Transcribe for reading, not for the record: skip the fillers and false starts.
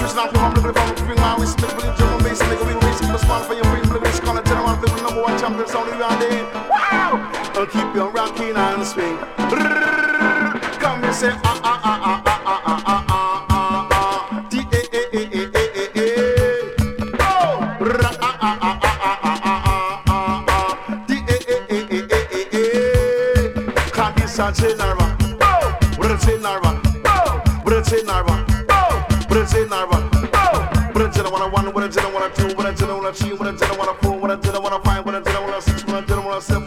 It's not from the bring my waist, make the German bass, make a real bass, keep a smile for your brain, the bass, call it general, the number one champion, sound around there. Wow! I'll keep you rocking and swing. Come and say, ah, ah, ah, ah, ah, ah, ah, ah, ah, ah, D-A-A-A-A-A-A-A. Oh! Ra, ah, ah, ah, ah, ah, ah, ah, ah, ah, D-A-A-A-A-A-A-A. Cause this a general. General. General. General. What a general one, what a general one, two, what a general one, three, what a general one, four, what a general one, five, what a general one, six, what a general one, seven.